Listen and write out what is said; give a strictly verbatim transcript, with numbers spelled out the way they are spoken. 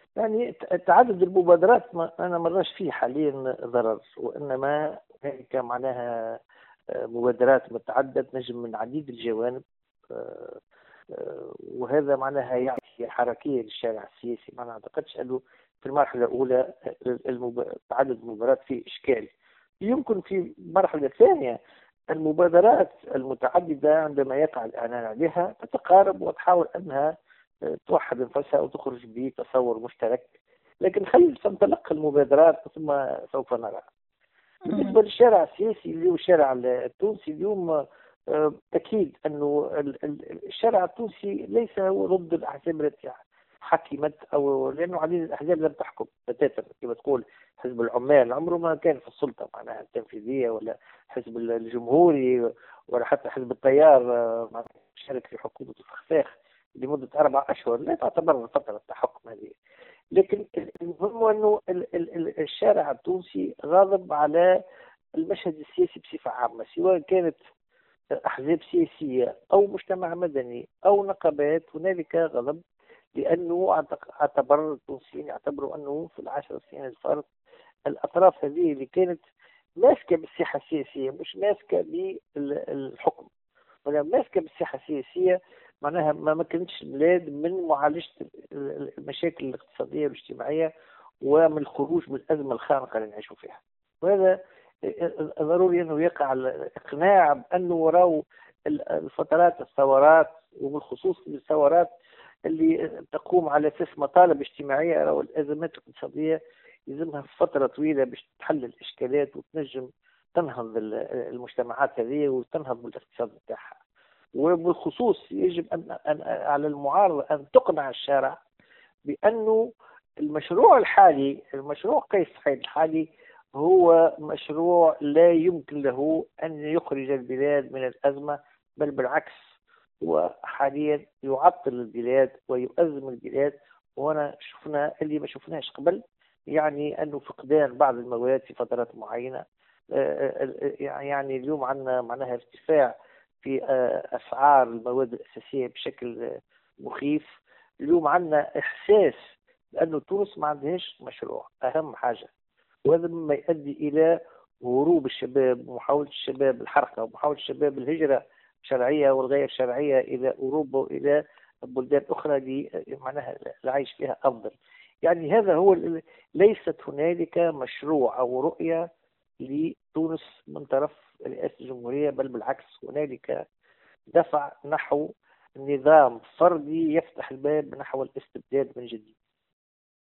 يعني ت- تعدد المبادرات ما أنا ما راش فيه حاليا ضرر، وإنما هناك معناها آه، مبادرات متعددة تنجم من عديد الجوانب. آه، آه، وهذا معناها يعطي حركية للشارع السياسي. ما أعتقدش أنه في المرحلة الأولى المب- تعدد المبادرات فيه إشكال. يمكن في المرحلة الثانية المبادرات المتعددة عندما يقع الإعلان عليها تتقارب وتحاول أنها توحد أنفسها وتخرج بتصور مشترك. لكن خلينا نتلقى المبادرات ثم سوف نرى. مهم. بالنسبة للشارع السياسي اللي هو الشارع التونسي اليوم، آه، أكيد أنه ال- ال- الشارع التونسي ليس هو ضد الأحزاب التي حكمت، أو لأنه عديد الأحزاب لم تحكم بتاتا كما تقول. حزب العمال عمره ما كان في السلطة معناها التنفيذية، ولا حزب الجمهوري، ولا حتى حزب التيار آه، معناها شارك في حكومة الفخفاخ لمدة أربع أشهر. لا تعتبر فترة تحكم هذه. لكن المهم هو انه ال- ال- ال- الشارع التونسي غاضب على المشهد السياسي بصفة عامة، سواء كانت أحزاب سياسية أو مجتمع مدني أو نقابات. هنالك غضب لأنه اعتق- اعتبر التونسيين يعتبروا أنه في العشر سنين الفارط الأطراف هذه اللي كانت ماسكة بالساحة السياسية، مش ماسكة بالحكم ولا ماسكة بالساحة السياسية، معناها ما مكنتش البلاد من معالجة المشاكل الاقتصادية والاجتماعية ومن الخروج من الأزمة الخانقة اللي نعيشوا فيها. وهذا ضروري أنه يقع الإقناع بأنه وراء الفترات الثورات، وبالخصوص الثورات اللي تقوم على أساس مطالب اجتماعية أو الأزمات الاقتصادية يلزمها فترة طويلة باش تحل الإشكالات وتنجم تنهض المجتمعات هذه وتنهض بالاقتصاد بتاعها. وبالخصوص يجب أن, أن على المعارضة أن تقنع الشارع بأنه المشروع الحالي، المشروع قيس سعيد الحالي، هو مشروع لا يمكن له أن يخرج البلاد من الأزمة، بل بالعكس هو حاليا يعطل البلاد ويؤزم البلاد. وهنا شفنا اللي ما شفناش قبل، يعني أنه فقدان بعض المواد في فترات معينة. يعني اليوم عندنا معناها ارتفاع في أسعار المواد الأساسية بشكل مخيف. اليوم عندنا إحساس بأنه تونس ما عندهاش مشروع أهم حاجة، وهذا مما يؤدي إلى هروب الشباب ومحاولة الشباب الحركة ومحاولة الشباب الهجرة الشرعية والغير شرعية إلى أوروبا وإلى بلدان أخرى معناها العيش فيها أفضل. يعني هذا هو، ليست هنالك مشروع أو رؤية لتونس من طرف رئاسة الجمهورية، بل بالعكس هنالك دفع نحو نظام فردي يفتح الباب نحو الاستبداد من جديد.